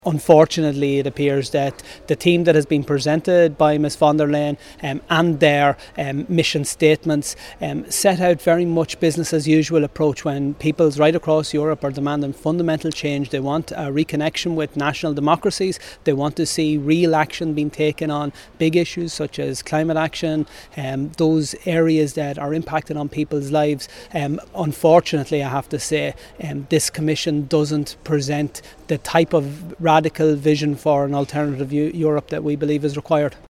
Unfortunately, it appears that the theme that has been presented by Ms von der Leyen and their mission statements set out very much business as usual approach when peoples right across Europe are demanding fundamental change. They want a reconnection with national democracies. They want to see real action being taken on big issues such as climate action, those areas that are impacting on people's lives. Unfortunately, I have to say, this Commission doesn't present the type of radical vision for an alternative Europe that we believe is required.